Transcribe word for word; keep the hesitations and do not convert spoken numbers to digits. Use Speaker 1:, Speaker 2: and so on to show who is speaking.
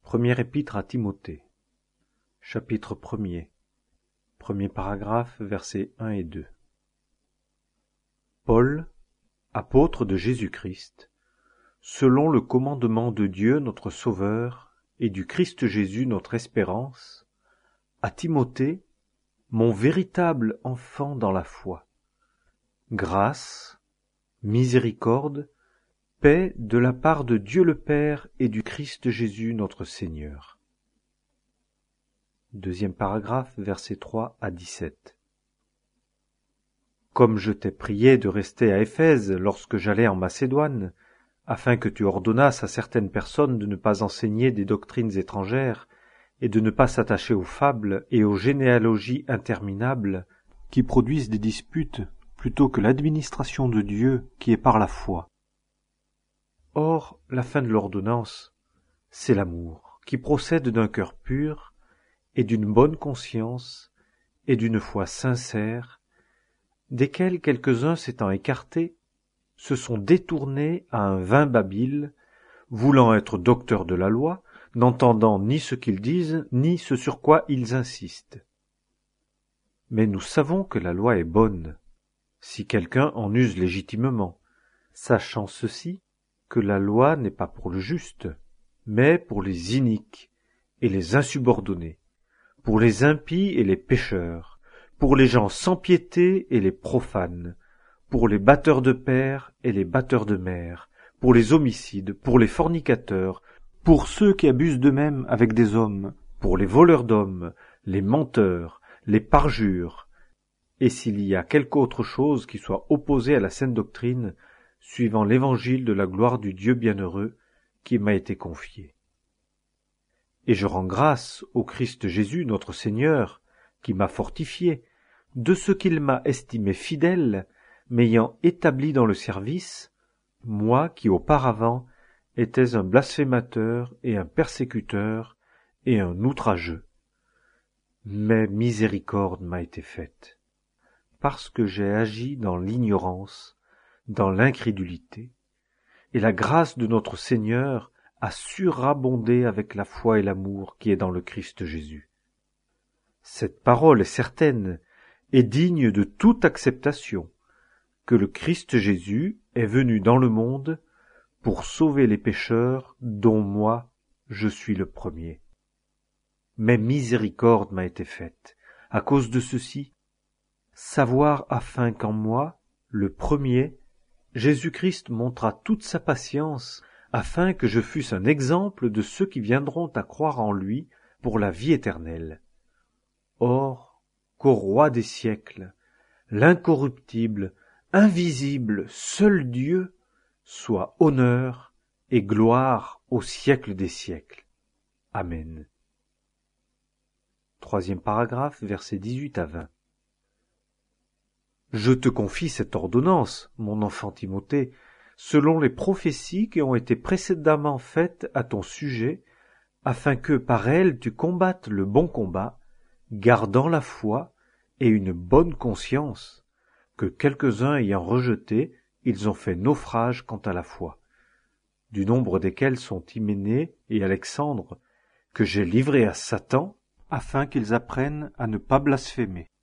Speaker 1: Première épître à Timothée, chapitre premier, premier paragraphe, versets un et deux. Paul, apôtre de Jésus-Christ, selon le commandement de Dieu notre Sauveur et du Christ Jésus notre espérance, à Timothée, mon véritable enfant dans la foi. Grâce, miséricorde, paix de la part de Dieu le Père et du Christ Jésus notre Seigneur. Deuxième paragraphe, versets trois à dix-sept. Comme je t'ai prié de rester à Éphèse lorsque j'allais en Macédoine, afin que tu ordonnasses à certaines personnes de ne pas enseigner des doctrines étrangères et de ne pas s'attacher aux fables et aux généalogies interminables qui produisent des disputes plutôt que l'administration de Dieu qui est par la foi. Or, la fin de l'ordonnance, c'est l'amour, qui procède d'un cœur pur et d'une bonne conscience et d'une foi sincère, desquels quelques-uns s'étant écartés, se sont détournés à un vain babil, voulant être docteurs de la loi, n'entendant ni ce qu'ils disent, ni ce sur quoi ils insistent. Mais nous savons que la loi est bonne, si quelqu'un en use légitimement, sachant ceci, que la loi n'est pas pour le juste, mais pour les iniques et les insubordonnés, pour les impies et les pécheurs, pour les gens sans piété et les profanes, pour les batteurs de pères et les batteurs de mères, pour les homicides, pour les fornicateurs, pour ceux qui abusent d'eux-mêmes avec des hommes, pour les voleurs d'hommes, les menteurs, les parjures, et s'il y a quelque autre chose qui soit opposée à la saine doctrine, suivant l'évangile de la gloire du Dieu bienheureux qui m'a été confié. Et je rends grâce au Christ Jésus notre Seigneur, qui m'a fortifié, de ce qu'il m'a estimé fidèle, m'ayant établi dans le service, moi qui auparavant étais un blasphémateur et un persécuteur et un outrageux. Mais miséricorde m'a été faite, parce que j'ai agi dans l'ignorance, dans l'incrédulité, et la grâce de notre Seigneur a surabondé avec la foi et l'amour qui est dans le Christ Jésus. Cette parole est certaine et digne de toute acceptation, que le Christ Jésus est venu dans le monde pour sauver les pécheurs, dont moi je suis le premier. Mais miséricorde m'a été faite, à cause de ceci, savoir afin qu'en moi, le premier, Jésus-Christ montra toute sa patience, afin que je fusse un exemple de ceux qui viendront à croire en lui pour la vie éternelle. Or, qu'au roi des siècles, l'incorruptible, invisible, seul Dieu, soit honneur et gloire au siècle des siècles. Amen. Troisième paragraphe, versets dix-huit à vingt. Je te confie cette ordonnance, mon enfant Timothée, selon les prophéties qui ont été précédemment faites à ton sujet, afin que par elles tu combattes le bon combat, gardant la foi et une bonne conscience, que quelques-uns ayant rejeté, ils ont fait naufrage quant à la foi, du nombre desquels sont Hyménée et Alexandre, que j'ai livrés à Satan, afin qu'ils apprennent à ne pas blasphémer.